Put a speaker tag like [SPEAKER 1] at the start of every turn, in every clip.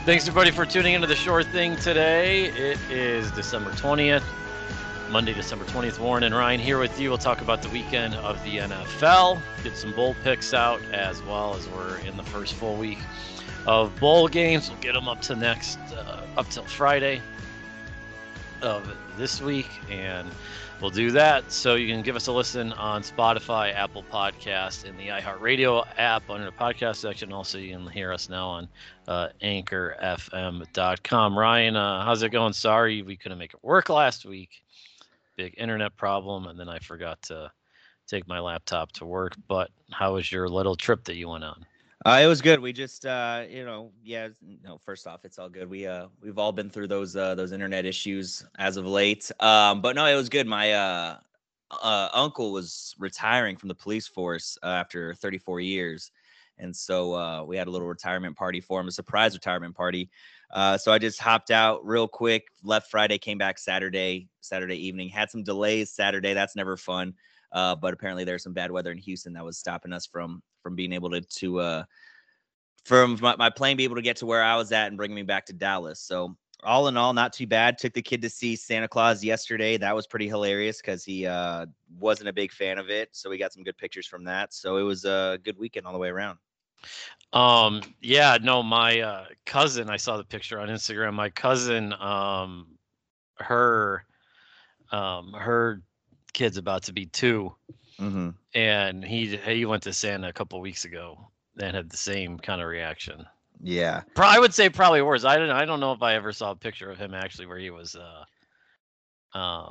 [SPEAKER 1] Thanks everybody for tuning into the Shore Thing today. It is December 20th, Monday, December 20th. Warren and Ryan here with you. We'll talk about the weekend of the NFL, get some bowl picks out, as well as we're in the first full week of bowl games. We'll get them up till Friday of this week, and we'll do that. So you can give us a listen on Spotify, Apple Podcasts, and the iHeartRadio app under the podcast section. Also, you can hear us now on anchorfm.com. Ryan, how's it going? Sorry we couldn't make it work last week. Big internet problem, and then I forgot to take my laptop to work. But how was your little trip that you went on?
[SPEAKER 2] It was good. We just, first off, it's all good. We've all been through those internet issues as of late. But no, it was good. My uncle was retiring from the police force after 34 years. And so we had a little retirement party for him, a surprise retirement party. So I just hopped out real quick, left Friday, came back Saturday evening, had some delays Saturday. That's never fun. But apparently there's some bad weather in Houston that was stopping us from being able to from my plane be able to get to where I was at and bring me back to Dallas. So all in all, not too bad. Took the kid to see Santa Claus yesterday. That was pretty hilarious because he wasn't a big fan of it. So we got some good pictures from that. So it was a good weekend all the way around.
[SPEAKER 1] My cousin, I saw the picture on Instagram. My cousin, her kid's about to be 2.
[SPEAKER 2] Mm-hmm.
[SPEAKER 1] And he went to Santa a couple weeks ago and had the same kind of reaction.
[SPEAKER 2] Yeah.
[SPEAKER 1] I would say probably worse. I don't know if I ever saw a picture of him actually where he was not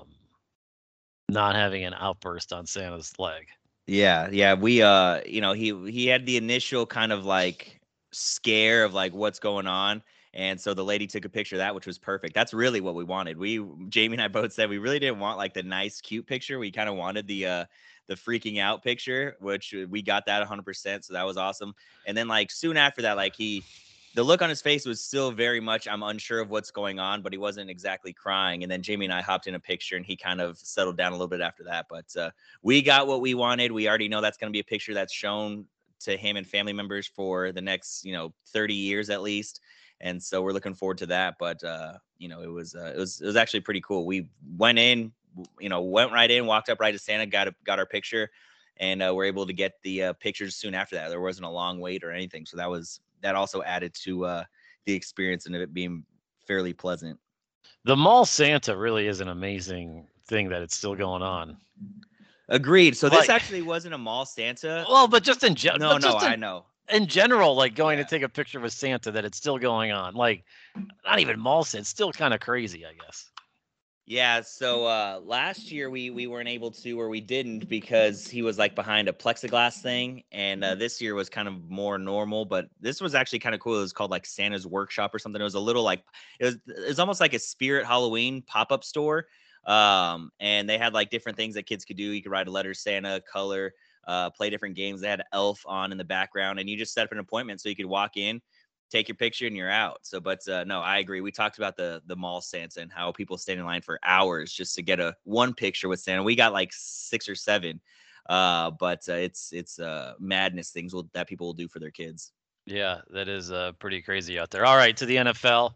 [SPEAKER 1] having an outburst on Santa's leg.
[SPEAKER 2] Yeah. We he had the initial kind of like scare of like what's going on. And so the lady took a picture of that, which was perfect. That's really what we wanted. Jamie and I both said we really didn't want like the nice, cute picture. We kind of wanted the freaking out picture, which we got that 100%. So that was awesome. And then like soon after that, like the look on his face was still very much, I'm unsure of what's going on, but he wasn't exactly crying. And then Jamie and I hopped in a picture and he kind of settled down a little bit after that. But we got what we wanted. We already know that's going to be a picture that's shown to him and family members for the next, 30 years at least. And so we're looking forward to that. But, it was actually pretty cool. We went right in, walked up right to Santa, got our picture, and we're able to get the pictures soon after that. There wasn't a long wait or anything. So that also added to the experience and it being fairly pleasant.
[SPEAKER 1] The mall Santa really is an amazing thing that it's still going on.
[SPEAKER 2] Agreed. So this actually wasn't a mall Santa.
[SPEAKER 1] Well, but just in general.
[SPEAKER 2] I know.
[SPEAKER 1] In general, like going to take a picture with Santa, that it's still going on. Like, not even mall Santa. It's still kind of crazy, I guess.
[SPEAKER 2] Yeah, so last year we weren't able to, or we didn't, because he was like behind a plexiglass thing, and this year was kind of more normal. But this was actually kind of cool. It was called like Santa's Workshop or something. It was a little like it was almost like a Spirit Halloween pop-up store, and they had like different things that kids could do. You could write a letter, Santa, color, play different games. They had Elf on in the background, and you just set up an appointment so you could walk in, take your picture, and you're out. So, but no, I agree. We talked about the mall Santa and how people stand in line for hours just to get one picture with Santa. We got like 6 or 7, but it's madness things that people will do for their kids.
[SPEAKER 1] Yeah, that is pretty crazy out there. All right, to the NFL.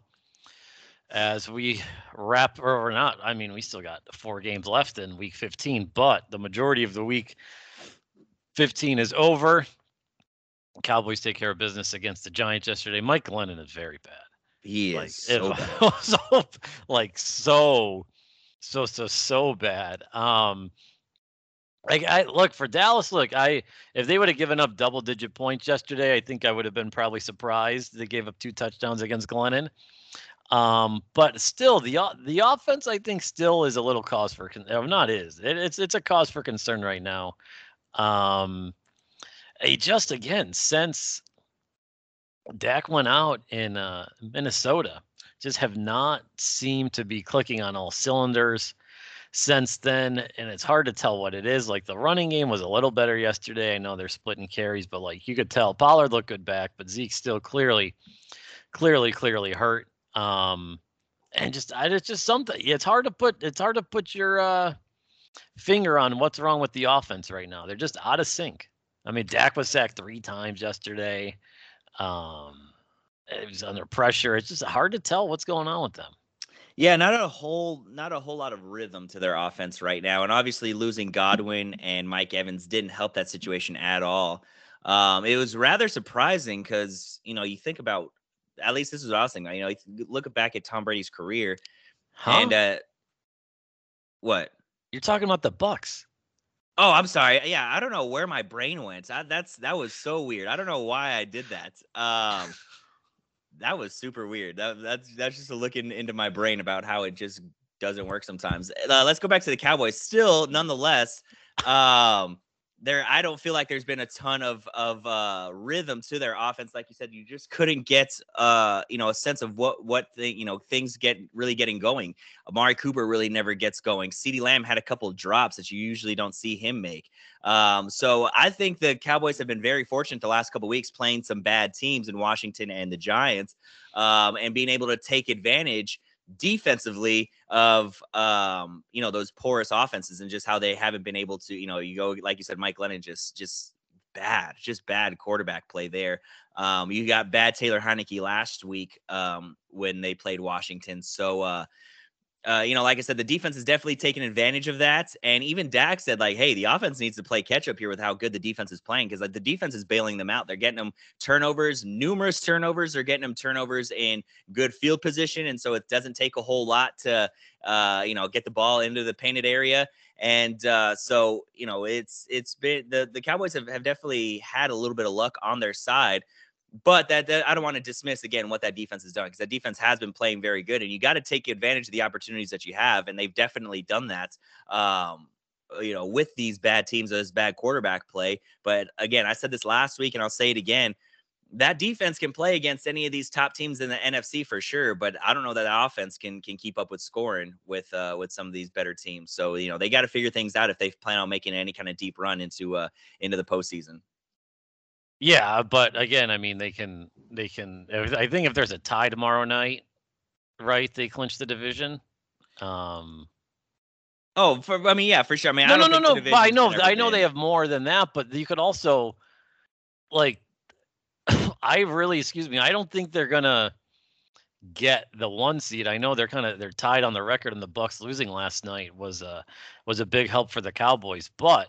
[SPEAKER 1] As we wrap, or not, I mean, we still got 4 games left in week 15, but the majority of the week 15 is over. Cowboys take care of business against the Giants yesterday. Mike Glennon is very bad.
[SPEAKER 2] He
[SPEAKER 1] like,
[SPEAKER 2] is so bad.
[SPEAKER 1] So bad. I look for Dallas. If they would have given up double-digit points yesterday, I think I would have been probably surprised. They gave up 2 touchdowns against Glennon. But still, the offense, I think, still is a little cause for it's a cause for concern right now. Just again, since Dak went out in Minnesota, just have not seemed to be clicking on all cylinders since then, and it's hard to tell what it is. Like, the running game was a little better yesterday. I know they're splitting carries, but like you could tell Pollard looked good back, but Zeke's still clearly hurt. And it's just something. It's hard to put your finger on what's wrong with the offense right now. They're just out of sync. I mean, Dak was sacked 3 times yesterday. It was under pressure. It's just hard to tell what's going on with them.
[SPEAKER 2] Yeah, not a whole lot of rhythm to their offense right now, and obviously losing Godwin and Mike Evans didn't help that situation at all. It was rather surprising because you think about, at least this is what I was thinking. You look back at Tom Brady's career, and
[SPEAKER 1] Huh?
[SPEAKER 2] what?
[SPEAKER 1] You're talking about the Bucks.
[SPEAKER 2] Oh, I'm sorry. Yeah, I don't know where my brain went. That was so weird. I don't know why I did that. That was super weird. That's just a look into my brain about how it just doesn't work sometimes. Let's go back to the Cowboys. Still, nonetheless, um, I don't feel like there's been a ton of rhythm to their offense. Like you said, you just couldn't get a sense of things getting going. Amari Cooper really never gets going. CeeDee Lamb had a couple of drops that you usually don't see him make. So I think the Cowboys have been very fortunate the last couple of weeks playing some bad teams in Washington and the Giants, and being able to take advantage defensively of those porous offenses and just how they haven't been able to, you go, like you said, Mike Lennon, just bad quarterback play there. You got bad Taylor Heineke last week when they played Washington. So like I said, the defense is definitely taking advantage of that. And even Dak said, like, hey, the offense needs to play catch up here with how good the defense is playing, because like the defense is bailing them out. They're getting them turnovers, numerous turnovers. They're getting them turnovers in good field position. And so it doesn't take a whole lot to, get the ball into the painted area. And so it's been the Cowboys have definitely had a little bit of luck on their side. But that I don't want to dismiss again what that defense has done, because that defense has been playing very good, and you got to take advantage of the opportunities that you have, and they've definitely done that. With these bad teams, this bad quarterback play. But again, I said this last week, and I'll say it again: that defense can play against any of these top teams in the NFC for sure. But I don't know that the offense can keep up with scoring with some of these better teams. So they got to figure things out if they plan on making any kind of deep run into the postseason.
[SPEAKER 1] Yeah, but again, I mean, they can. I think if there's a tie tomorrow night, right, they clinch the division.
[SPEAKER 2] Yeah, for sure. I mean,
[SPEAKER 1] No,
[SPEAKER 2] I
[SPEAKER 1] no,
[SPEAKER 2] don't
[SPEAKER 1] no,
[SPEAKER 2] think the
[SPEAKER 1] no. But
[SPEAKER 2] division's ever
[SPEAKER 1] I know they
[SPEAKER 2] been.
[SPEAKER 1] have more than that. But you could also, like, I really, excuse me, I don't think they're gonna get the 1 seed. I know they're tied on the record, and the Bucks losing last night was a big help for the Cowboys. But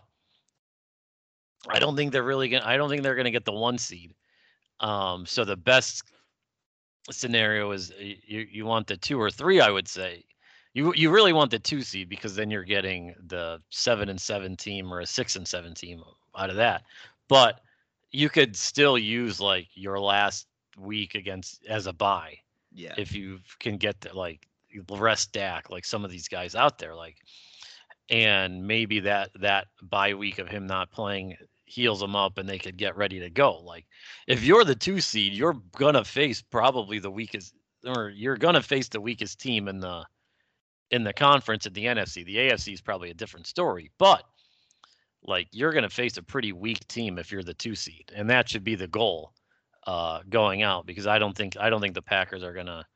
[SPEAKER 1] I don't think they're gonna get the 1 seed. So the best scenario is you want the 2 or 3, I would say. You really want the 2 seed, because then you're getting the 7-7 team or a 6-7 team out of that. But you could still use like your last week against as a bye
[SPEAKER 2] Yeah.
[SPEAKER 1] if you can get to like rest Dak, like some of these guys out there, like, and maybe that bye week of him not playing heals them up and they could get ready to go. Like, if you're the 2 seed, you're gonna face probably the weakest, or you're gonna face the weakest team in the conference in the NFC. The AFC is probably a different story, but like you're gonna face a pretty weak team if you're the 2 seed, and that should be the goal going out, because I don't think the Packers are gonna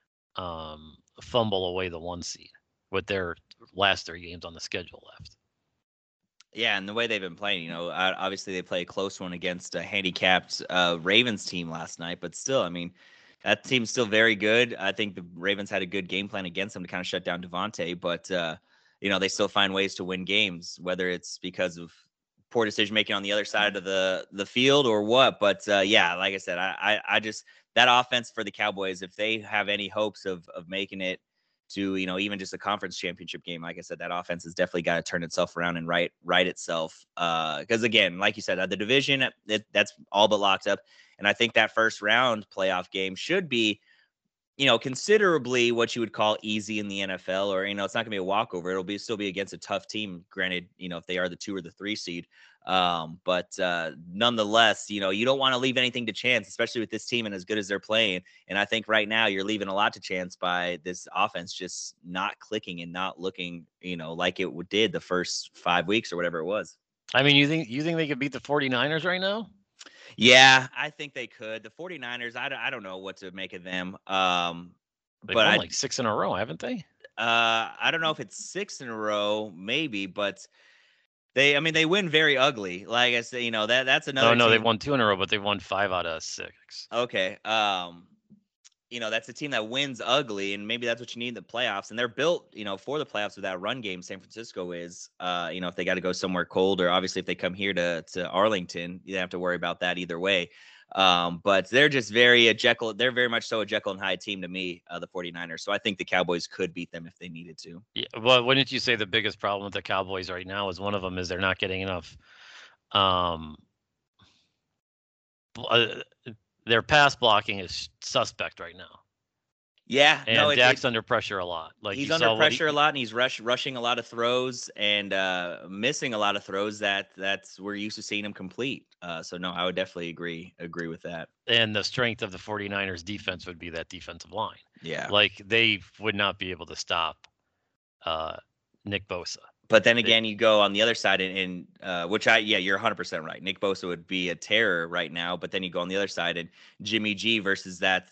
[SPEAKER 1] fumble away the 1 seed with their last 3 games on the schedule left.
[SPEAKER 2] Yeah, and the way they've been playing, obviously they play a close one against a handicapped Ravens team last night, but still, I mean, that team's still very good. I think the Ravens had a good game plan against them to kind of shut down Devontae, but they still find ways to win games, whether it's because of poor decision making on the other side of the field or what. But yeah, like I said, I just, that offense for the Cowboys, if they have any hopes of making it to even just a conference championship game, like I said, that offense has definitely got to turn itself around and right itself, because again, like you said, the division, that's all but locked up. And I think that first round playoff game should be considerably what you would call easy in the NFL, or it's not gonna be a walkover. It'll still be against a tough team, granted, if they are the 2 or the 3 seed. But nonetheless, you don't want to leave anything to chance, especially with this team and as good as they're playing. And I think right now you're leaving a lot to chance by this offense just not clicking and not looking, like it did the first 5 weeks or whatever it was.
[SPEAKER 1] I mean, you think they could beat the 49ers right now?
[SPEAKER 2] Yeah, I think they could. The 49ers, I don't know what to make of them.
[SPEAKER 1] They've
[SPEAKER 2] But
[SPEAKER 1] won like 6 in a row, haven't they?
[SPEAKER 2] I don't know if it's 6 in a row, maybe, but I mean, they win very ugly. Like I said, that's
[SPEAKER 1] No,
[SPEAKER 2] another
[SPEAKER 1] no, they've
[SPEAKER 2] team.
[SPEAKER 1] won 2 in a row, but they've won 5 out of 6.
[SPEAKER 2] Okay. that's a team that wins ugly, and maybe that's what you need in the playoffs. And they're built, for the playoffs with that run game. San Francisco is, if they got to go somewhere cold, or obviously if they come here to Arlington, you don't have to worry about that either way. But they're just very they're very much so a Jekyll and Hyde team to me, the 49ers. So I think the Cowboys could beat them if they needed to.
[SPEAKER 1] Yeah, well, wouldn't you say the biggest problem with the Cowboys right now is one of them is they're not getting enough their pass blocking is suspect right now.
[SPEAKER 2] Yeah,
[SPEAKER 1] and Dak's under pressure a lot. Like
[SPEAKER 2] he's under pressure a lot, and he's rushing a lot of throws and missing a lot of throws that's we're used to seeing him complete. So no, I would definitely agree with that.
[SPEAKER 1] And the strength of the 49ers defense would be that defensive line.
[SPEAKER 2] Yeah,
[SPEAKER 1] like they would not be able to stop Nick Bosa.
[SPEAKER 2] But then again, you go on the other side, and you're 100% right. Nick Bosa would be a terror right now. But then you go on the other side, and Jimmy G versus that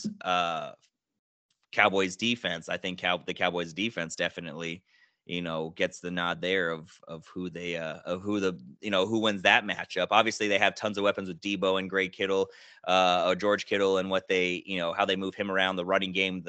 [SPEAKER 2] Cowboys defense. I think the Cowboys defense definitely, gets the nod there of who they who wins that matchup. Obviously, they have tons of weapons with Debo and Greg Kittle, or George Kittle, and what they how they move him around the running game.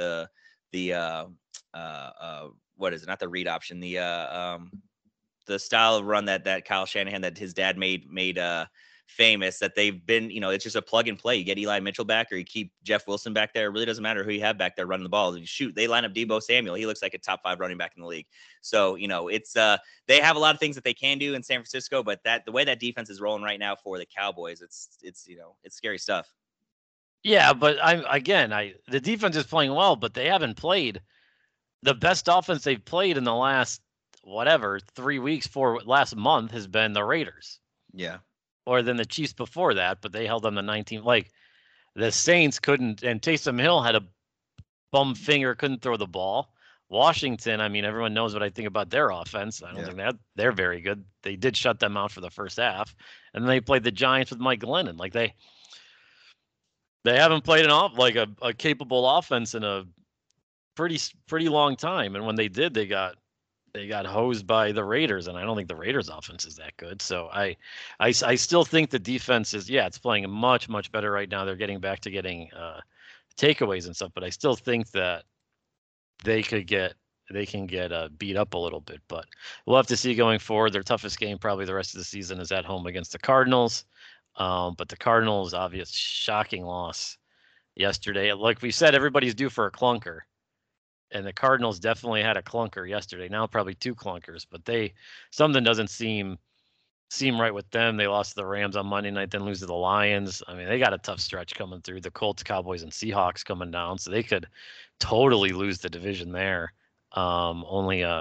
[SPEAKER 2] What is it? Not the read option. The style of run that Kyle Shanahan, that his dad made famous, that they've been, it's just a plug and play. You get Eli Mitchell back, or you keep Jeff Wilson back there. It really doesn't matter who you have back there running the ball. Shoot, they line up Debo Samuel. He looks like a top 5 running back in the league. So, it's they have a lot of things that they can do in San Francisco, but the way that defense is rolling right now for the Cowboys, it's scary stuff.
[SPEAKER 1] Yeah, but the defense is playing well, but they haven't played. The best offense they've played in the last 3 weeks for last month has been the Raiders.
[SPEAKER 2] Yeah.
[SPEAKER 1] Or then the Chiefs before that, but they held them to 19. Like the Saints couldn't, and Taysom Hill had a bum finger, couldn't throw the ball. Washington, everyone knows what I think about their offense. I don't think they're very good. They did shut them out for the first half, and then they played the Giants with Mike Glennon. Like they haven't played a capable offense in a pretty long time, and when they did, they got hosed by the Raiders, and I don't think the Raiders offense is that good. So I still think the defense is, it's playing much better right now. They're getting back to getting takeaways and stuff, but I still think that they can get beat up a little bit. But we'll have to see going forward. Their toughest game probably the rest of the season is at home against the Cardinals. But the Cardinals, obvious shocking loss yesterday. Like we said, everybody's due for a clunker. And the Cardinals definitely had a clunker yesterday. Now probably 2 clunkers, but something doesn't seem right with them. They lost to the Rams on Monday night, then lose to the Lions. They got a tough stretch coming through. The Colts, Cowboys, and Seahawks coming down, so they could totally lose the division there. They're only a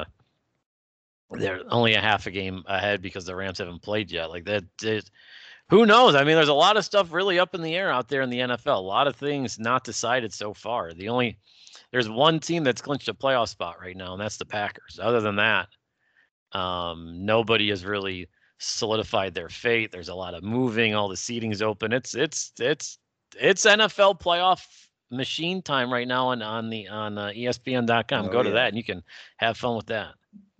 [SPEAKER 1] half a game ahead because the Rams haven't played yet. Like that, who knows? There's a lot of stuff really up in the air out there in the NFL. A lot of things not decided so far. There's one team that's clinched a playoff spot right now, and that's the Packers. Other than that, nobody has really solidified their fate. There's a lot of moving. All the seating's open. It's NFL playoff machine time right now on ESPN.com. Go to that, and you can have fun with that.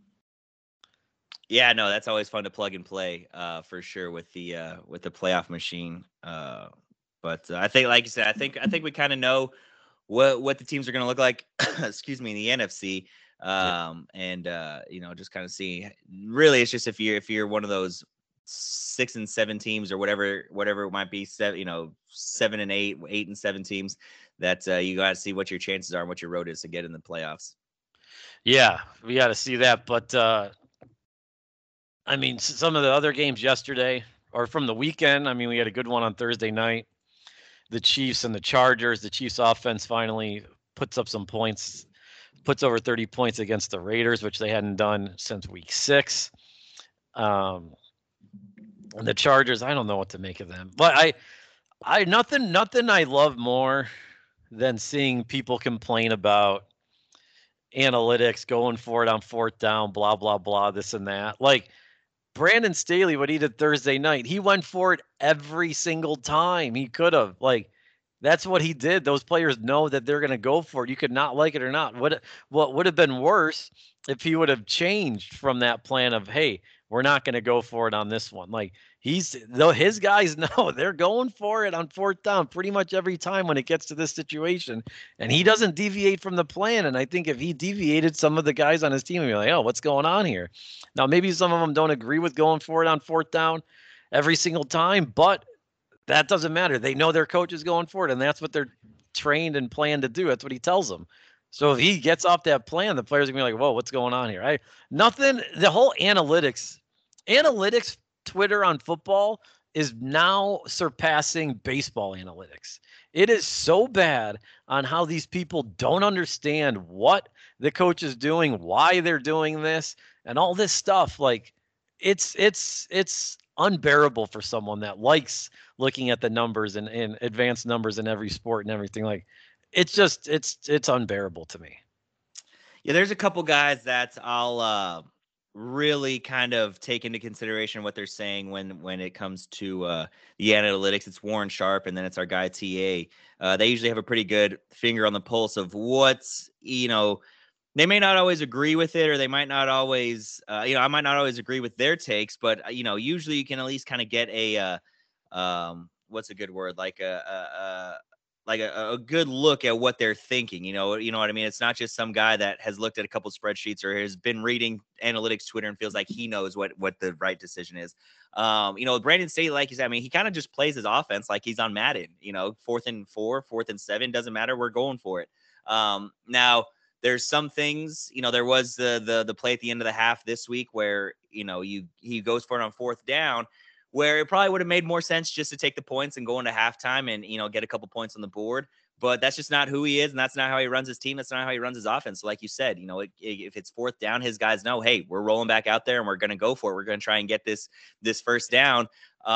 [SPEAKER 2] Yeah, no, that's always fun to plug and play, for sure, with the playoff machine. But I think, like you said, I think we kind of know what the teams are going to look like, excuse me, in the NFC. And just kind of see, really, it's just if you're one of those 6 and 7 teams, or whatever it might be, 7 and 8, 8 and 7 teams, that you got to see what your chances are and what your road is to get in the playoffs.
[SPEAKER 1] Yeah, we got to see that. But some of the other games yesterday, or from the weekend, we had a good one on Thursday night. The Chiefs and the Chargers. The Chiefs offense finally puts up some points, puts over 30 points against the Raiders, which they hadn't done since week 6. And the Chargers, I don't know what to make of them. But nothing I love more than seeing people complain about analytics, going for it on 4th down, blah, blah, blah, this and that. Like Brandon Staley, what he did Thursday night, he went for it every single time he could have. Like, that's what he did. Those players know that they're going to go for it. You could not like it or not. What would have been worse if he would have changed from that plan of, hey, we're not going to go for it on this one. Like his guys know they're going for it on fourth down pretty much every time when it gets to this situation, and he doesn't deviate from the plan. And I think if he deviated, some of the guys on his team would be like, oh, what's going on here? Now, maybe some of them don't agree with going for it on fourth down every single time, but that doesn't matter. They know their coach is going for it, and that's what they're trained and planned to do. That's what he tells them. So if he gets off that plan, the players are gonna be like, "Whoa, what's going on here?" Nothing. The whole analytics Twitter on football is now surpassing baseball analytics. It is so bad on how these people don't understand what the coach is doing, why they're doing this, and all this stuff. Like, it's unbearable for someone that likes looking at the numbers and advanced numbers in every sport and everything. Like, it's unbearable to me.
[SPEAKER 2] Yeah, there's a couple guys that I'll really kind of take into consideration what they're saying when it comes to the analytics. It's Warren Sharp, and then it's our guy TA. They usually have a pretty good finger on the pulse of what's, they may not always agree with it, or they might not always, I might not always agree with their takes, but usually you can at least kind of get a what's a good word, like a good look at what they're thinking. You know what I mean? It's not just some guy that has looked at a couple spreadsheets or has been reading analytics Twitter and feels like he knows what the right decision is. Brandon Staley, like you said, I mean, he kind of just plays his offense like he's on Madden. 4th and 4, 4th and 7, doesn't matter. We're going for it. Now there's some things, there was the play at the end of the half this week where, he goes for it on 4th down, where it probably would have made more sense just to take the points and go into halftime and, get a couple points on the board. But that's just not who he is, and that's not how he runs his team. That's not how he runs his offense. So like you said, if it's 4th down, his guys know, hey, we're rolling back out there and we're going to go for it. We're going to try and get this first down.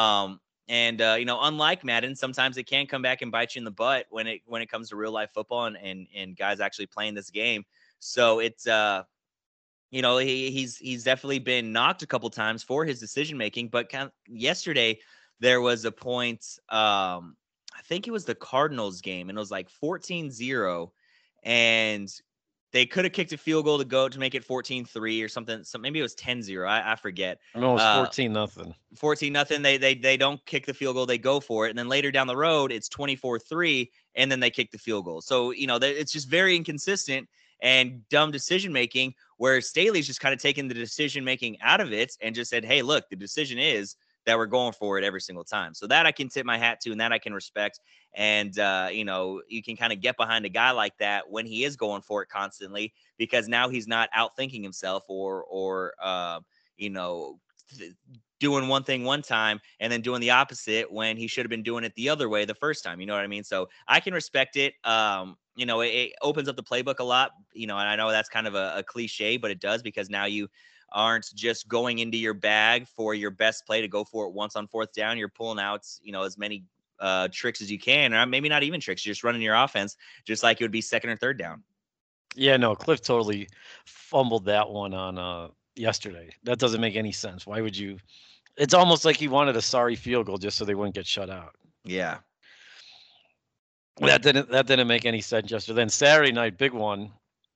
[SPEAKER 2] Unlike Madden, sometimes it can come back and bite you in the butt when it comes to real life football and guys actually playing this game. So it's he's definitely been knocked a couple times for his decision making. But yesterday there was a point, I think it was the Cardinals game, and it was like 14-0, and they could have kicked a field goal to make it 14-3 or something. So maybe it was 10-0. I forget.
[SPEAKER 1] No, it was 14-0.
[SPEAKER 2] 14-0. They don't kick the field goal. They go for it. And then later down the road, it's 24-3, and then they kick the field goal. So, it's just very inconsistent and dumb decision-making, where Staley's just kind of taken the decision-making out of it and just said, hey, look, the decision is that we're going for it every single time. So that I can tip my hat to, and that I can respect. And, you can kind of get behind a guy like that when he is going for it constantly, because now he's not outthinking himself or doing one thing one time and then doing the opposite when he should have been doing it the other way the first time. You know what I mean? So I can respect it. It opens up the playbook a lot, and I know that's kind of a cliche, but it does, because now you aren't just going into your bag for your best play to go for it once on 4th down. You're pulling out, as many tricks as you can, or maybe not even tricks. You're just running your offense just like it would be 2nd or 3rd down.
[SPEAKER 1] Yeah, no, Cliff totally fumbled that one on yesterday. That doesn't make any sense. Why would you? It's almost like he wanted a sorry field goal just so they wouldn't get shut out.
[SPEAKER 2] Yeah.
[SPEAKER 1] That didn't make any sense yesterday. Then Saturday night, big one.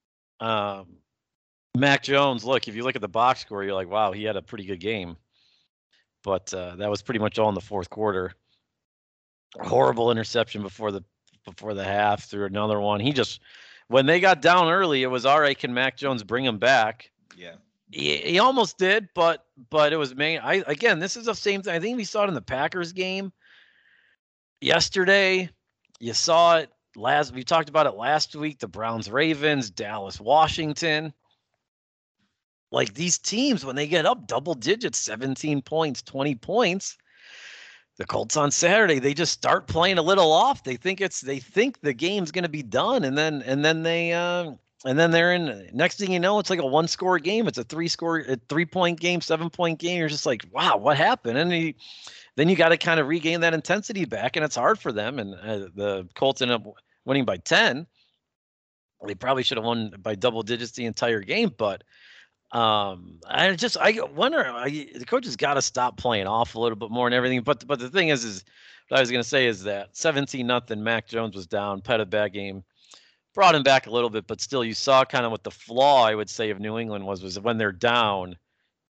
[SPEAKER 1] Mac Jones, look, if you look at the box score, you're like, wow, he had a pretty good game. But that was pretty much all in the 4th quarter. Horrible interception before the half, threw another one. When they got down early, it was all right. Can Mac Jones bring him back?
[SPEAKER 2] Yeah.
[SPEAKER 1] He almost did, but it was again, this is the same thing. I think we saw it in the Packers game yesterday. You saw it we talked about it last week, the Browns, Ravens, Dallas, Washington. Like, these teams, when they get up double digits, 17 points, 20 points, the Colts on Saturday, they just start playing a little off. They think the game's going to be done. And then they're in, next thing you know, it's like a 1-score game. It's a 3-point game, 7-point game. You're just like, wow, what happened? And then you got to kind of regain that intensity back, and it's hard for them. And the Colts end up winning by 10. They probably should have won by double digits the entire game, but I wonder, the coach has got to stop playing off a little bit more and everything. But the thing is what I was going to say is that 17-0, Mac Jones was down, had a bad game, brought him back a little bit, but still you saw kind of what the flaw, I would say, of New England was when they're down,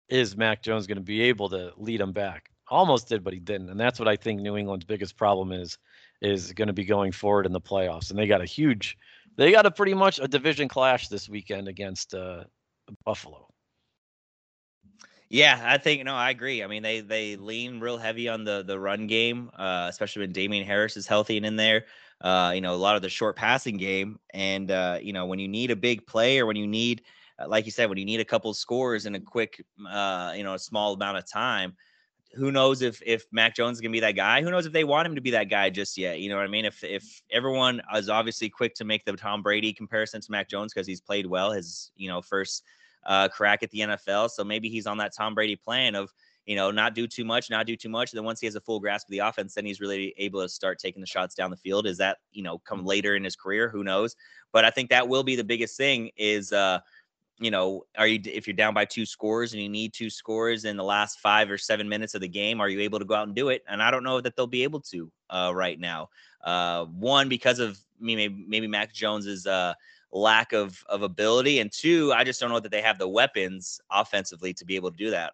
[SPEAKER 1] is Mac Jones going to be able to lead them back? Almost did, but he didn't, and that's what I think New England's biggest problem is going to be going forward in the playoffs. And they got a pretty much a division clash this weekend against Buffalo.
[SPEAKER 2] Yeah, I think no, I agree. I mean, they lean real heavy on the run game, especially when Damian Harris is healthy and in there. A lot of the short passing game, and when you need a big play or when you need, like you said, when you need a couple scores in a quick, a small amount of time. Who knows if Mac Jones is gonna be that guy? Who knows if they want him to be that guy just yet? You know what I mean? If everyone is obviously quick to make the Tom Brady comparison to Mac Jones because he's played well his first crack at the NFL, so maybe he's on that Tom Brady plan of not do too much, not do too much. And then once he has a full grasp of the offense, then he's really able to start taking the shots down the field. Is that come later in his career? Who knows? But I think that will be the biggest thing is if you're down by 2 scores and you need 2 scores in the last 5 or 7 minutes of the game, are you able to go out and do it? And I don't know that they'll be able to right now. One, because of maybe Mac Jones's lack of ability, and 2, I just don't know that they have the weapons offensively to be able to do that.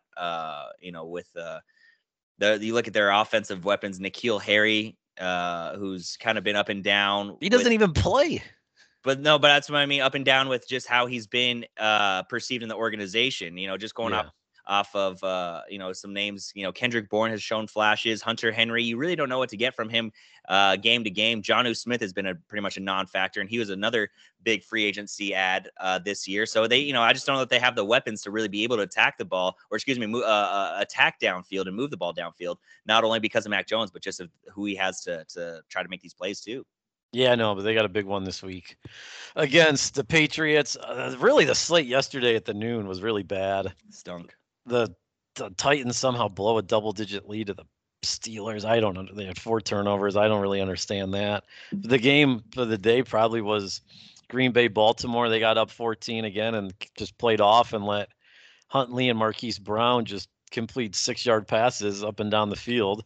[SPEAKER 2] You look at their offensive weapons, N'Keal Harry, who's kind of been up and down.
[SPEAKER 1] He doesn't even play.
[SPEAKER 2] But that's what I mean, up and down with just how he's been perceived in the organization, just going off of, some names, Kendrick Bourne has shown flashes, Hunter Henry, you really don't know what to get from him game to game. Jonnu Smith has been pretty much a non-factor, and he was another big free agency ad this year. So they, I just don't know that they have the weapons to really be able to attack the ball, or attack downfield and move the ball downfield, not only because of Mac Jones, but just of who he has to try to make these plays too.
[SPEAKER 1] Yeah, no, but they got a big one this week against the Patriots. Really, the slate yesterday at the noon was really bad.
[SPEAKER 2] Stunk.
[SPEAKER 1] The Titans somehow blow a double-digit lead to the Steelers. I don't know. They had 4 turnovers. I don't really understand that. The game for the day probably was Green Bay, Baltimore. They got up 14 again and just played off and let Huntley and Marquise Brown just complete 6-yard passes up and down the field.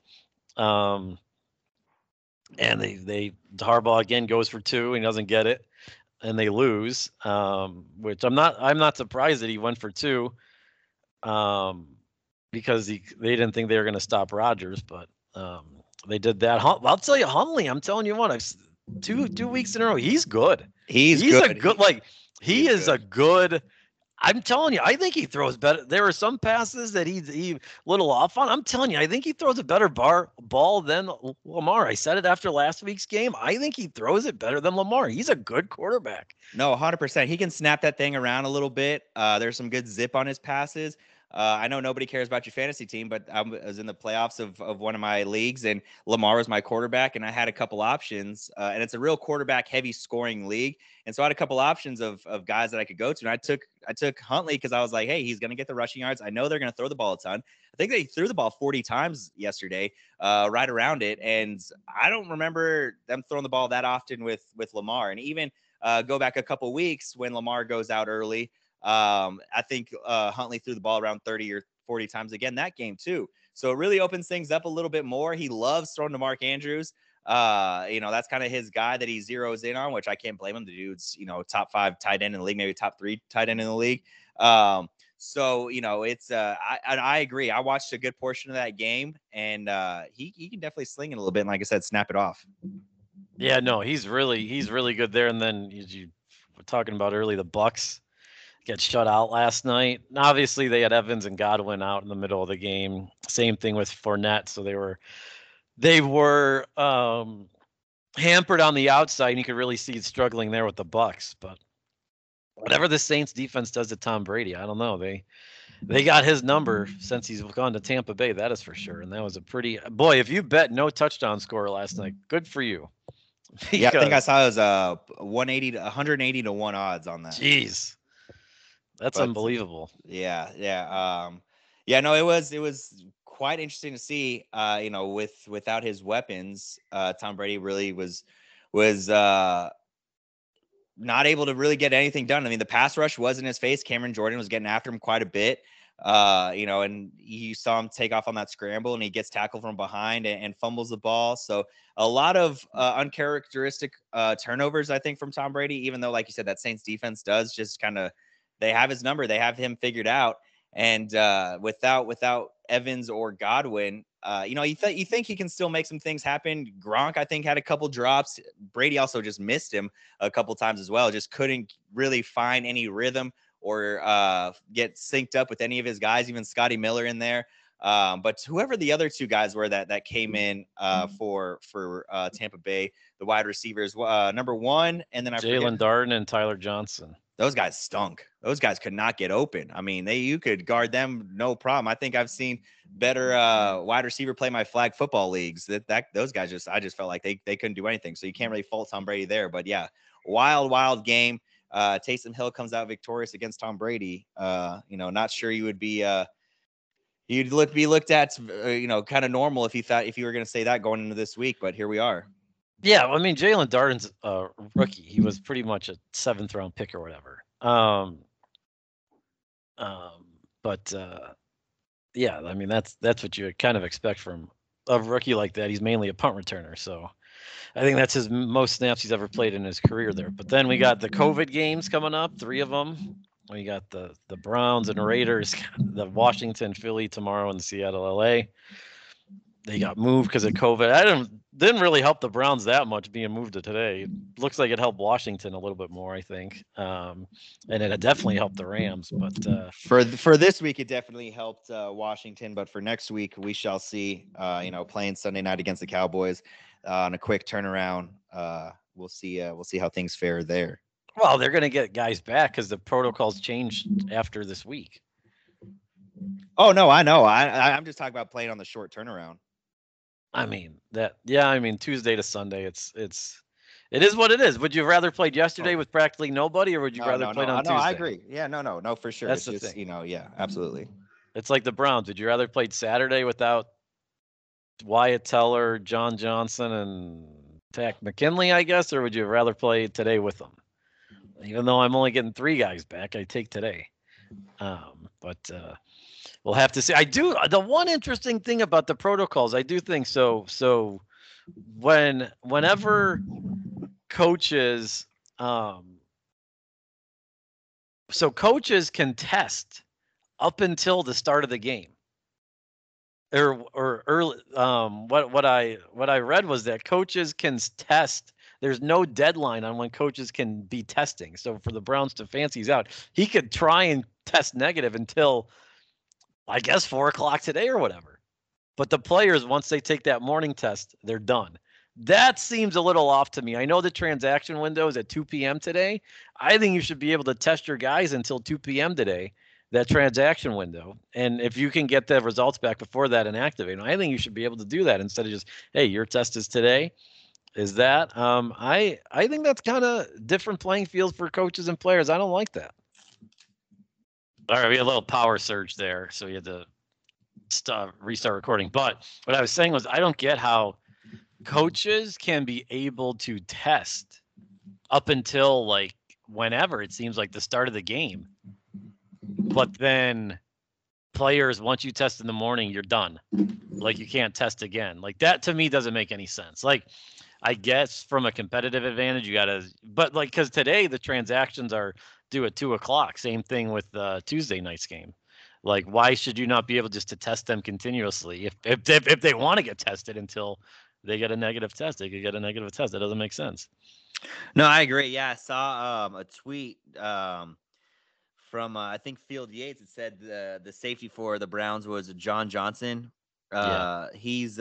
[SPEAKER 1] And Harbaugh again goes for 2 and he doesn't get it, and they lose. Which I'm not surprised that he went for 2, because they didn't think they were going to stop Rodgers, but they did that. I'll tell you, Huntley, I'm telling you what, two weeks in a row, he's good. He's good. A good he is good. A good. I'm telling you, I think he throws better. There are some passes that he little off on. I'm telling you, I think he throws a better ball than Lamar. I said it after last week's game. I think he throws it better than Lamar. He's a good quarterback.
[SPEAKER 2] No, 100%. He can snap that thing around a little bit. There's some good zip on his passes. I know nobody cares about your fantasy team, but I was in the playoffs of one of my leagues, and Lamar was my quarterback, and I had a couple options. And it's a real quarterback-heavy scoring league, and so I had a couple options of guys that I could go to. And I took Huntley because I was like, hey, he's going to get the rushing yards. I know they're going to throw the ball a ton. I think they threw the ball 40 times yesterday, right around it, and I don't remember them throwing the ball that often with Lamar. And even go back a couple weeks when Lamar goes out early. I think Huntley threw the ball around 30 or 40 times again that game too. So it really opens things up a little bit more. He loves throwing to Mark Andrews. That's kind of his guy that he zeroes in on, which I can't blame him. The dude's, top 5 tight end in the league, maybe top 3 tight end in the league. It's I agree. I watched a good portion of that game, and he can definitely sling it a little bit. And like I said, snap it off.
[SPEAKER 1] Yeah, no, he's really good there. And then you were talking about early, the Bucks get shut out last night. And obviously, they had Evans and Godwin out in the middle of the game. Same thing with Fournette. So they were hampered on the outside, and you could really see it struggling there with the Bucks. But whatever the Saints defense does to Tom Brady, I don't know. They got his number since he's gone to Tampa Bay. That is for sure. And that was a pretty boy. If you bet no touchdown scorer last night, good for you.
[SPEAKER 2] Yeah, I think I saw it was 180 to 1 odds on that.
[SPEAKER 1] Jeez. That's unbelievable.
[SPEAKER 2] Yeah. No, it was quite interesting to see. Without his weapons, Tom Brady really was not able to really get anything done. I mean, the pass rush was in his face. Cameron Jordan was getting after him quite a bit. And you saw him take off on that scramble, and he gets tackled from behind and fumbles the ball. So a lot of uncharacteristic turnovers, I think, from Tom Brady, even though, like you said, that Saints defense does just kind of, they have his number. They have him figured out. And without Evans or Godwin, you think he can still make some things happen. Gronk, I think, had a couple drops. Brady also just missed him a couple times as well. Just couldn't really find any rhythm or get synced up with any of his guys, even Scotty Miller in there. But whoever the other two guys were that came in for Tampa Bay, the wide receivers, number one, and then
[SPEAKER 1] Jalen Darden and Tyler Johnson.
[SPEAKER 2] Those guys stunk. Those guys could not get open. I mean, you could guard them no problem. I think I've seen better wide receiver play my flag football leagues. Those guys I just felt like they couldn't do anything. So you can't really fault Tom Brady there. But yeah, wild game. Taysom Hill comes out victorious against Tom Brady. Not sure you would be you'd be looked at kind of normal if you were going to say that going into this week. But here we are.
[SPEAKER 1] Yeah, I mean, Jalen Darden's a rookie. He was pretty much a 7th-round pick or whatever. Yeah, I mean, that's what you would kind of expect from a rookie like that. He's mainly a punt returner, so I think that's his most snaps he's ever played in his career there. But then we got the COVID games coming up, 3 of them. We got the Browns and Raiders, the Washington, Philly tomorrow, and the Seattle, LA. They got moved because of COVID. Didn't really help the Browns that much being moved to today. It looks like it helped Washington a little bit more, I think, and it definitely helped the Rams. But
[SPEAKER 2] for this week, it definitely helped Washington. But for next week, we shall see. Playing Sunday night against the Cowboys on a quick turnaround. We'll see. We'll see how things fare there.
[SPEAKER 1] Well, they're going to get guys back because the protocols changed after this week.
[SPEAKER 2] Oh no, I know. I'm just talking about playing on the short turnaround.
[SPEAKER 1] I mean Tuesday to Sunday, it is what it is. Would you have rather played yesterday with practically nobody, or would you rather play on Tuesday?
[SPEAKER 2] No, I agree. Yeah, no, for sure.
[SPEAKER 1] That's the thing.
[SPEAKER 2] Yeah, absolutely.
[SPEAKER 1] It's like the Browns. Would you rather played Saturday without Wyatt Teller, John Johnson, and Takk McKinley, I guess, or would you rather play today with them? Even though I'm only getting 3 guys back, I take today. But we'll have to see. The one interesting thing about the protocols, I do think so whenever coaches coaches can test up until the start of the game. Or early, what I read was that coaches can test. There's no deadline on when coaches can be testing. So for the Browns, Stefanski's out. He could try and test negative until, I guess, 4:00 today or whatever. But the players, once they take that morning test, they're done. That seems a little off to me. I know the transaction window is at 2 p.m. today. I think you should be able to test your guys until 2 p.m. today, that transaction window. And if you can get the results back before that and activate them, I think you should be able to do that instead of just, hey, your test is today. Is that? I think that's kind of different playing fields for coaches and players. I don't like that. All right, we had a little power surge there, so we had to restart recording. But what I was saying was I don't get how coaches can be able to test up until like whenever it seems like the start of the game. But then players, once you test in the morning, you're done. Like you can't test again. Like that to me doesn't make any sense. Like I guess from a competitive advantage, but like, cause today the transactions are due at 2:00. Same thing with Tuesday night's game. Like, why should you not be able just to test them continuously? If they want to get tested until they get a negative test, they could get a negative test. That doesn't make sense.
[SPEAKER 2] No, I agree. Yeah, I saw a tweet from I think Field Yates. It said the safety for the Browns was John Johnson. He's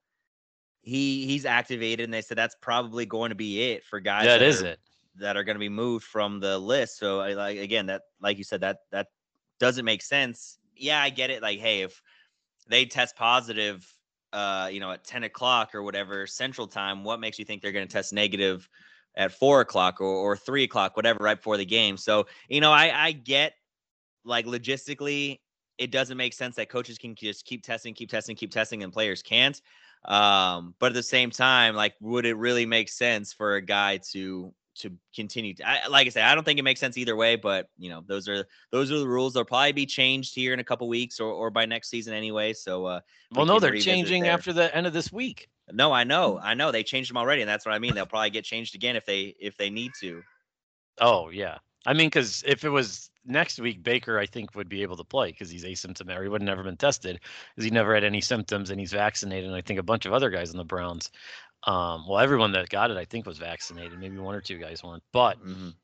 [SPEAKER 2] activated, and they said that's probably going to be it for guys. That are going to be moved from the list. So like you said, that doesn't make sense. Yeah, I get it. Like, hey, if they test positive, at 10:00 or whatever Central Time, what makes you think they're going to test negative at 4:00 or 3:00, whatever, right before the game? So, I get, like, logistically, it doesn't make sense that coaches can just keep testing, and players can't. But at the same time, like, would it really make sense for a guy to continue like I said, I don't think it makes sense either way, but those are the rules. They'll probably be changed here in a couple weeks or by next season anyway. So
[SPEAKER 1] they're changing after the end of this week.
[SPEAKER 2] No, I know they changed them already, and that's what I mean. They'll probably get changed again if they need to.
[SPEAKER 1] Oh yeah, I mean, because if it was next week, Baker, I think, would be able to play because he's asymptomatic. He would have never been tested because he never had any symptoms and he's vaccinated. And I think a bunch of other guys in the Browns, well, everyone that got it, I think, was vaccinated. Maybe one or two guys weren't, but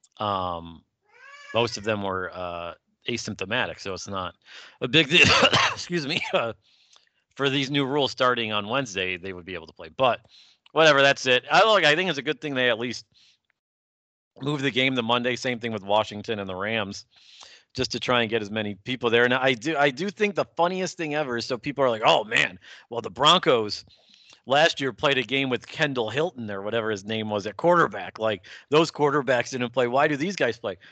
[SPEAKER 1] most of them were asymptomatic. So it's not a big deal. Excuse me. For these new rules starting on Wednesday, they would be able to play. But whatever, that's it. I think it's a good thing they at least move the game to Monday. Same thing with Washington and the Rams, just to try and get as many people there. And I do think the funniest thing ever is, so people are like, oh man, well, the Broncos last year played a game with Kendall Hilton or whatever his name was at quarterback. Like, those quarterbacks didn't play. Why do these guys play?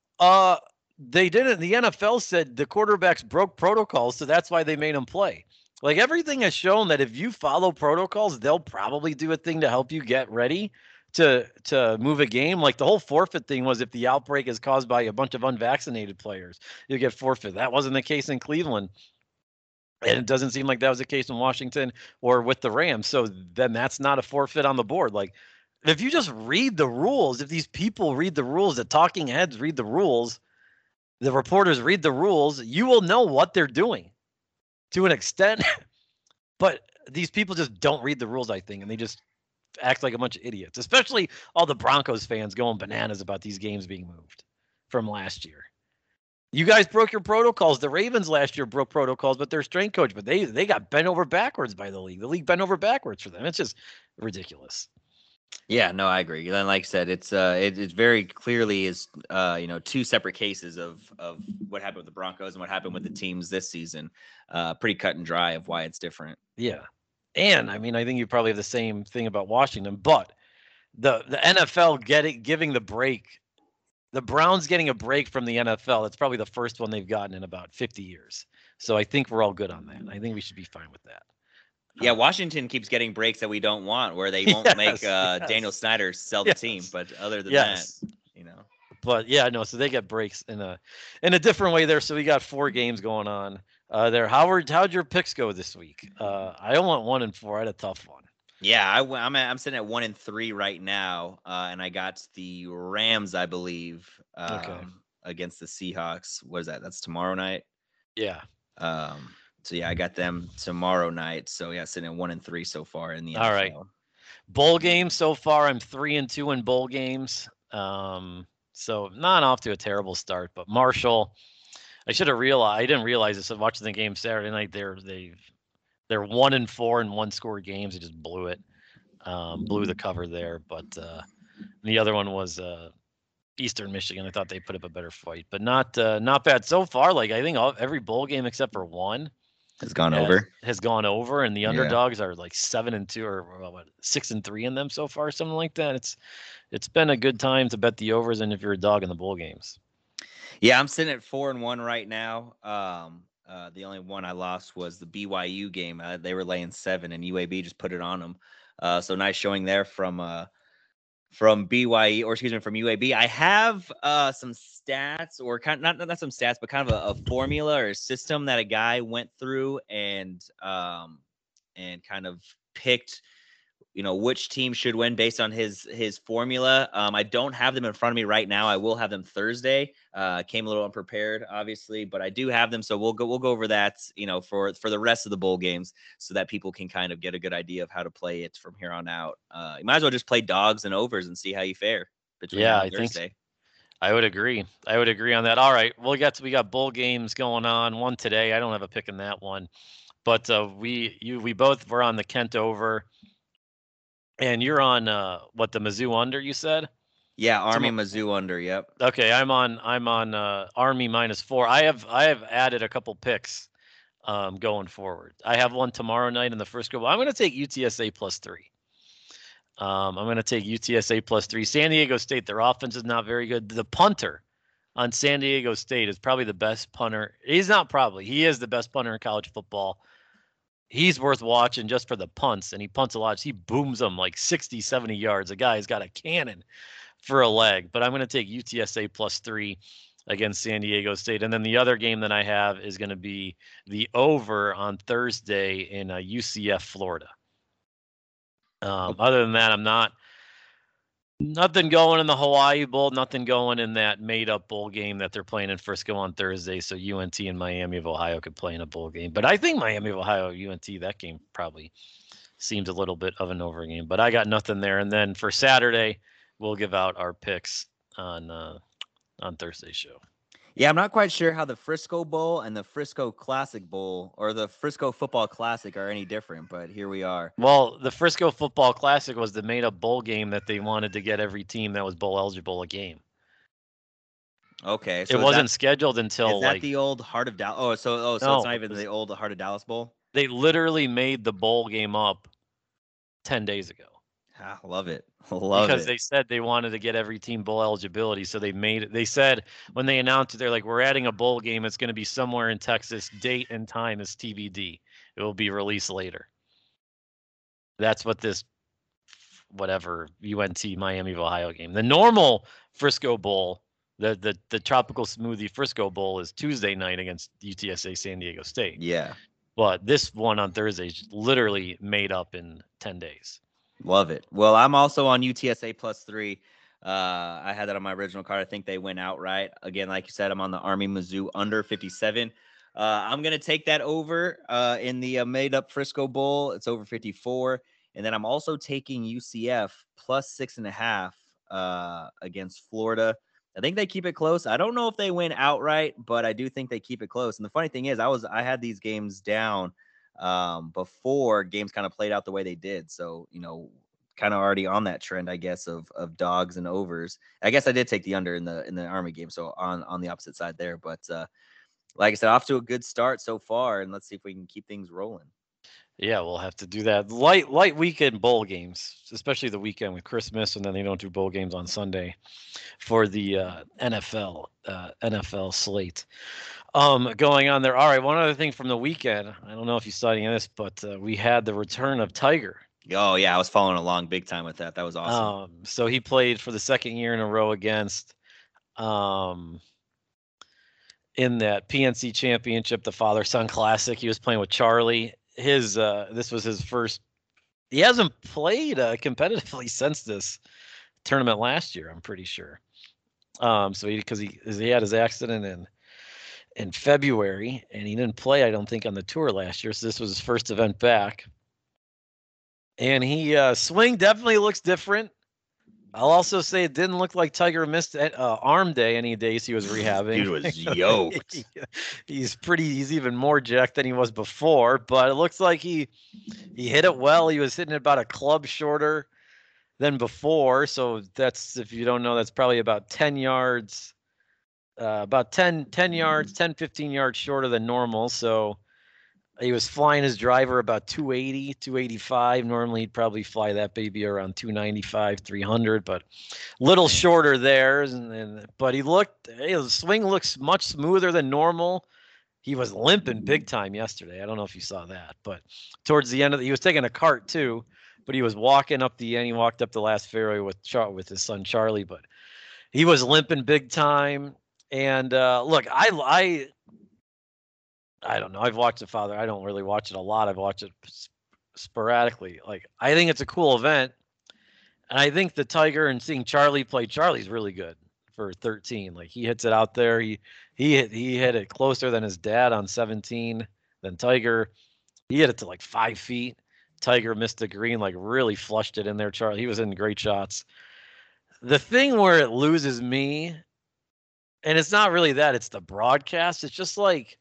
[SPEAKER 1] They didn't. The NFL said the quarterbacks broke protocols, so that's why they made them play. Like, everything has shown that if you follow protocols, they'll probably do a thing to help you get ready to move a game. Like, the whole forfeit thing was if the outbreak is caused by a bunch of unvaccinated players, you get forfeit. That wasn't the case in Cleveland. And it doesn't seem like that was the case in Washington or with the Rams. So then that's not a forfeit on the board. Like, if you just read the rules, if these people read the rules, the talking heads read the rules, the reporters read the rules, you will know what they're doing to an extent. But these people just don't read the rules, I think, and they just act like a bunch of idiots, especially all the Broncos fans going bananas about these games being moved from last year. You guys broke your protocols. The Ravens last year broke protocols, but their strength coach, but they got bent over backwards by the league. The league bent over backwards for them. It's just ridiculous.
[SPEAKER 2] Yeah, no, I agree. And like I said, it's very clearly is two separate cases of what happened with the Broncos and what happened with the teams this season. Pretty cut and dry of why it's different.
[SPEAKER 1] Yeah. And I mean, I think you probably have the same thing about Washington, but the NFL giving the break, the Browns getting a break from the NFL, that's probably the first one they've gotten in about 50 years. So I think we're all good on that. I think we should be fine with that.
[SPEAKER 2] Yeah, Washington keeps getting breaks that we don't want, where they won't make Daniel Snyder sell the team. But other than that,
[SPEAKER 1] But yeah, no. So they get breaks in a different way there. So we got 4 games going on there. How'd your picks go this week? I only went 1-4. I had a tough one.
[SPEAKER 2] Yeah, I'm sitting at 1-3 right now, and I got the Rams, I believe, against the Seahawks. What is that? That's tomorrow night.
[SPEAKER 1] Yeah.
[SPEAKER 2] So yeah, I got them tomorrow night. So yeah, sitting at 1-3 so far in the NFL.
[SPEAKER 1] All right. Bowl games so far, I'm 3-2 in bowl games. So not off to a terrible start, but Marshall, I should have realized. I didn't realize this. Watching the game Saturday night, they're 1-4 in one-score games. They just blew it, blew the cover there. But the other one was Eastern Michigan. I thought they put up a better fight, but not bad so far. Like, I think every bowl game except for one
[SPEAKER 2] has gone over,
[SPEAKER 1] and the underdogs are like 7-2 or 6-3 in them so far, something like that. It's been a good time to bet the overs, and if you're a dog in the bowl games.
[SPEAKER 2] Yeah, I'm sitting at 4-1 right now. The only one I lost was the BYU game. They were laying 7, and UAB just put it on them. So nice showing there from BYU, or excuse me, from UAB. I have some stats, or not some stats, but kind of a formula or a system that a guy went through and kind of picked, which team should win based on his formula. I don't have them in front of me right now. I will have them Thursday. Came a little unprepared, obviously, but I do have them. So we'll go over that, for the rest of the bowl games, so that people can kind of get a good idea of how to play it from here on out. You might as well just play dogs and overs and see how you fare between now and Thursday.
[SPEAKER 1] I would agree. On that. All right. Well, we got bowl games going on. One today. I don't have a pick in that one, but we both were on the Kent over. And you're on the Mizzou under, you said?
[SPEAKER 2] Yeah, Army Mizzou under. Yep.
[SPEAKER 1] Okay, I'm on Army -4. I have added a couple picks going forward. I have one tomorrow night in the first group. I'm going to take UTSA +3. I'm going to take UTSA +3. San Diego State, their offense is not very good. The punter on San Diego State is probably the best punter. He's not probably. He is the best punter in college football. He's worth watching just for the punts, and he punts a lot. He booms them like 60, 70 yards. The guy's got a cannon for a leg. But I'm going to take UTSA +3 against San Diego State. And then the other game that I have is going to be the over on Thursday in UCF, Florida. Other than that, I'm not Nothing going in the Hawaii Bowl. Nothing going in that made-up bowl game that they're playing in Frisco on Thursday. So UNT and Miami of Ohio could play in a bowl game. But I think Miami of Ohio, UNT, that game probably seems a little bit of an over game. But I got nothing there. And then for Saturday, we'll give out our picks on Thursday's show.
[SPEAKER 2] Yeah, I'm not quite sure how the Frisco Bowl and the Frisco Classic Bowl or the Frisco Football Classic are any different, but here we are.
[SPEAKER 1] Well, the Frisco Football Classic was the made-up bowl game that they wanted to get every team that was bowl eligible a game.
[SPEAKER 2] Okay,
[SPEAKER 1] so it wasn't scheduled until
[SPEAKER 2] is that the old Heart of Dallas? So
[SPEAKER 1] no,
[SPEAKER 2] it's not even the old Heart of Dallas Bowl.
[SPEAKER 1] They literally made the bowl game up 10 days ago.
[SPEAKER 2] I love it.
[SPEAKER 1] Because they said they wanted to get every team bowl eligibility. So they made it. They said when they announced it, they're like, we're adding a bowl game. It's going to be somewhere in Texas. Date and time is TBD. It will be released later. That's what this, whatever, UNT Miami of Ohio game. The normal Frisco Bowl, the Tropical Smoothie Frisco Bowl is Tuesday night against UTSA San Diego State.
[SPEAKER 2] Yeah.
[SPEAKER 1] But this one on Thursday is literally made up in 10 days.
[SPEAKER 2] Love it. Well, I'm also on UTSA +3. I had that on my original card. I think they went outright. Again, like you said, I'm on the Army Mizzou under 57. I'm going to take that over in the made-up Frisco Bowl. It's over 54. And then I'm also taking UCF +6.5 against Florida. I think they keep it close. I don't know if they win outright, but I do think they keep it close. And the funny thing is, I had these games down before games kind of played out the way they did. So, kind of already on that trend, I guess, of dogs and overs. I guess I did take the under in the Army game. So on the opposite side there, but like I said, off to a good start so far, and let's see if we can keep things rolling.
[SPEAKER 1] Yeah, we'll have to do that. Light weekend bowl games, especially the weekend with Christmas, and then they don't do bowl games on Sunday for the NFL slate. Going on there. All right, one other thing from the weekend. I don't know if you saw any of this, but we had the return of Tiger.
[SPEAKER 2] Oh yeah, I was following along big time with that. That was awesome.
[SPEAKER 1] So he played for the second year in a row against in that PNC Championship, the Father-Son Classic. He was playing with Charlie. This was his first. He hasn't played competitively since this tournament last year, I'm pretty sure. So because he had his accident in February, and he didn't play, I don't think, on the tour last year. So this was his first event back. And he swing definitely looks different. I'll also say it didn't look like Tiger missed arm day any days he was rehabbing.
[SPEAKER 2] Dude was yoked.
[SPEAKER 1] He's even more jacked than he was before, but it looks like he hit it well. He was hitting it about a club shorter than before. So that's, if you don't know, that's probably about 10 yards, about 10 yards, 10, 15 yards shorter than normal. So he was flying his driver about 280, 285. Normally, he'd probably fly that baby around 295, 300, but little shorter there. But his swing looks much smoother than normal. He was limping big time yesterday. I don't know if you saw that, but towards the end he was taking a cart too, but he was walking up the end. He walked up the last fairway with his son Charlie, but he was limping big time. And look, I don't know. I've watched the Father. I don't really watch it a lot. I've watched it sporadically. Like, I think it's a cool event. And I think the Tiger and seeing Charlie play, Charlie's really good for 13. Like, he hits it out there. He hit it closer than his dad on 17 than Tiger. He hit it to like 5 feet. Tiger missed the green, like really flushed it in there. Charlie, he was in great shots. The thing where it loses me, and it's not really that, it's the broadcast. It's just like,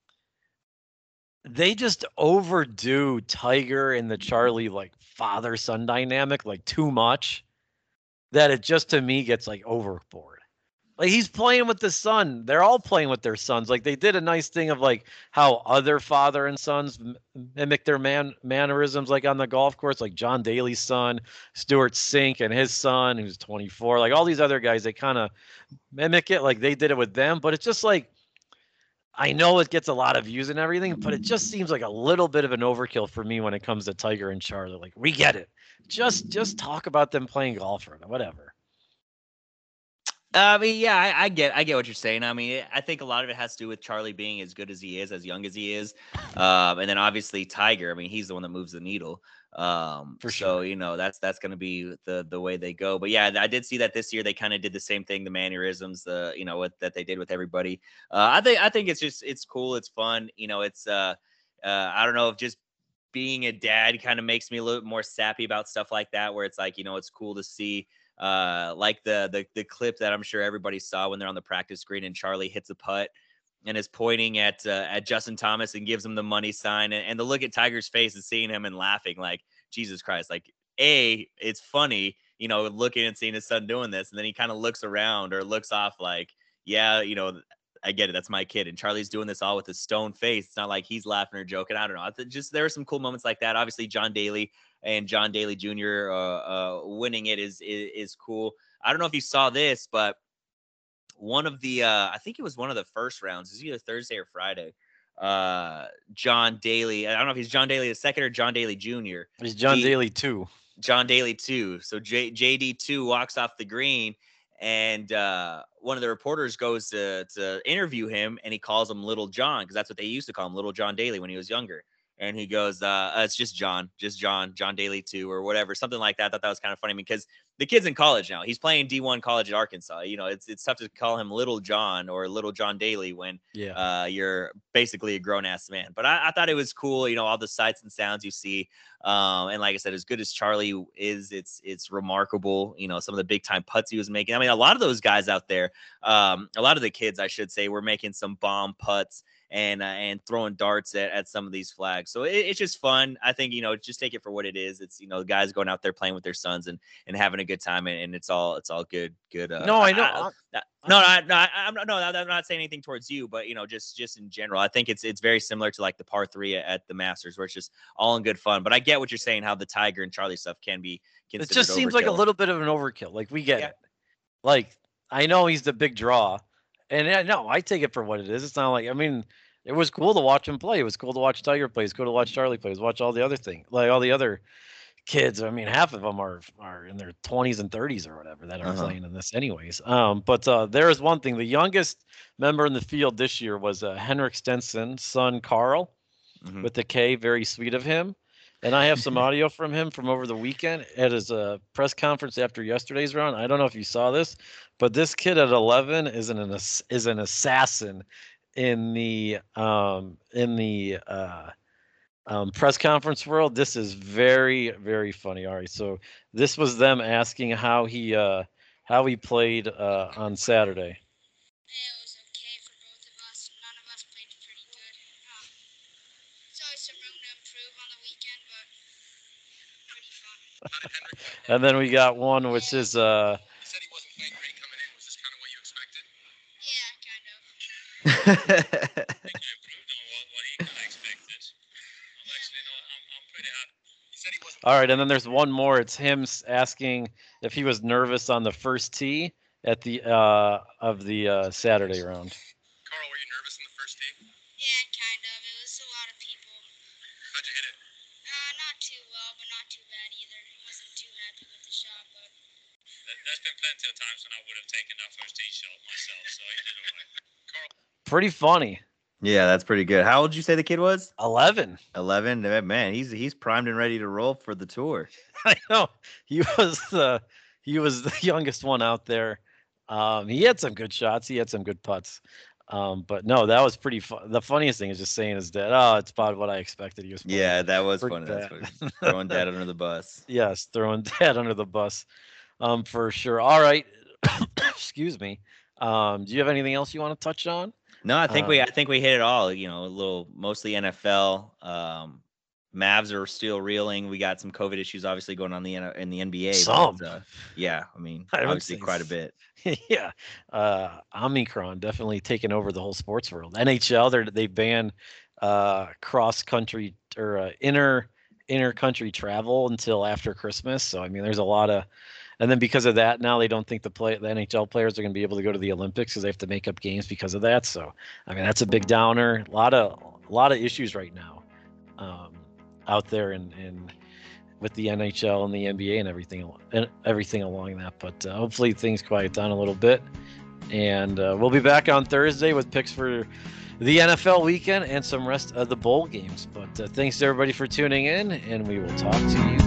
[SPEAKER 1] they just overdo Tiger and the Charlie like father-son dynamic like too much, that it just to me gets like overboard. Like, he's playing with the son. They're all playing with their sons. Like, they did a nice thing of like how other father and sons mimic their mannerisms, like on the golf course, like John Daly's son, Stuart Sink, and his son who's 24. Like, all these other guys, they kind of mimic it like they did it with them. But it's just like, I know it gets a lot of views and everything, but it just seems like a little bit of an overkill for me when it comes to Tiger and Charlie. Like, we get it. Just talk about them playing golf or whatever.
[SPEAKER 2] I mean, yeah, I get what you're saying. I mean, I think a lot of it has to do with Charlie being as good as he is, as young as he is, and then obviously Tiger. I mean, he's the one that moves the needle.
[SPEAKER 1] For
[SPEAKER 2] So
[SPEAKER 1] sure.
[SPEAKER 2] that's going to be the way they go. But yeah, I did see that this year they kind of did the same thing, the mannerisms, that they did with everybody. I think it's cool, it's fun. It's I don't know if just being a dad kind of makes me a little bit more sappy about stuff like that, where it's like it's cool to see like the clip that I'm sure everybody saw when they're on the practice screen and Charlie hits a putt and is pointing at Justin Thomas and gives him the money sign, and the look at Tiger's face is seeing him and laughing like Jesus Christ, like it's funny, looking and seeing his son doing this, and then he kind of looks around or looks off like, yeah, I get it. That's my kid. And Charlie's doing this all with a stone face. It's not like he's laughing or joking. I don't know. Just there are some cool moments like that. Obviously, John Daly and John Daly Jr. Winning it is cool. I don't know if you saw this, but one of the I think it was one of the first rounds. It was either Thursday or Friday. John Daly. I don't know if he's John Daly the second or John Daly Jr.
[SPEAKER 1] He's John Daly too.
[SPEAKER 2] John Daly too. So JD2 walks off the green, and one of the reporters goes to interview him, and he calls him Little John, because that's what they used to call him, Little John Daly, when he was younger. And he goes, it's just John Daly too, or whatever, something like that. I thought that was kind of funny because the kid's in college now. He's playing D1 college at Arkansas. It's tough to call him Little John or Little John Daly when you're basically a grown ass man. But I thought it was cool, all the sights and sounds you see. And like I said, as good as Charlie is, it's remarkable. Some of the big time putts he was making. I mean, a lot of those guys out there, a lot of the kids, I should say, were making some bomb putts and throwing darts at some of these flags. So it's just fun. I think, just take it for what it is. It's, guys going out there playing with their sons and having a good time, and it's all good.
[SPEAKER 1] No, I know.
[SPEAKER 2] I'm not saying anything towards you, but just in general, I think it's very similar to like the par 3 at the Masters, where it's just all in good fun. But I get what you're saying, how the Tiger and Charlie stuff can be considered.
[SPEAKER 1] It just seems like a little bit of an overkill. Like, we get it. Like, I know he's the big draw, and no, I take it for what it is. It's not like, I mean, it was cool to watch him play. It was cool to watch Tiger play. It's cool to watch Charlie play. Watch all the other things, like all the other kids. I mean, half of them are in their 20s and 30s or whatever that are playing in this anyways. But there is one thing. The youngest member in the field this year was Henrik Stenson's son, Carl, with the K. Very sweet of him. And I have some audio from him from over the weekend at his press conference after yesterday's round. I don't know if you saw this, but this kid at 11 is an assassin in the press conference world. This is very, very funny. All right, so this was them asking how he played on Saturday.
[SPEAKER 3] It was okay for both of us. None of us played pretty good. There's always some room to improve on the weekend, but pretty fun.
[SPEAKER 1] And then we got one which is
[SPEAKER 3] You said he wasn't playing great coming in. Was this kind of what you expected? Yeah, kind of. I think you improved on what he kind of expected. I'm pretty happy. You said he wasn't.
[SPEAKER 1] All right, and then there's one more. It's him asking if he was nervous on the first tee at the of the Saturday round.
[SPEAKER 3] Carl, were you nervous on the first tee? Yeah, kind of. It was a lot of people. How'd you hit it? Not too well, but not too bad either. I wasn't too happy with the shot, but there's been plenty of times when I would have taken that first tee shot myself, so he did all right. Carl.
[SPEAKER 1] Pretty funny.
[SPEAKER 2] Yeah, that's pretty good. How old did you say the kid was?
[SPEAKER 1] 11.
[SPEAKER 2] 11. Man, he's primed and ready to roll for the tour.
[SPEAKER 1] I know. He was the youngest one out there. He had some good shots. He had some good putts. But no, that was pretty fun. The funniest thing is just saying his dad. Oh, it's about what I expected. He was.
[SPEAKER 2] Yeah, that was funny. That's funny. Throwing dad under the bus.
[SPEAKER 1] Yes, throwing dad under the bus. For sure. All right. Excuse me. Do you have anything else you want to touch on?
[SPEAKER 2] No, I think we hit it all. A little mostly NFL. Mavs are still reeling. We got some COVID issues obviously going on in the NBA.
[SPEAKER 1] Some.
[SPEAKER 2] But, yeah, I mean, obviously quite a bit.
[SPEAKER 1] Yeah. Omicron definitely taking over the whole sports world. NHL, they banned cross country or inter country travel until after Christmas. So I mean, there's a lot of, and then because of that, now they don't think the NHL players are going to be able to go to the Olympics because they have to make up games because of that. So I mean, that's a big downer. A lot of issues right now out there in with the NHL and the NBA and everything along that. But hopefully things quiet down a little bit, and we'll be back on Thursday with picks for the NFL weekend and some rest of the bowl games. But thanks to everybody for tuning in, and we will talk to you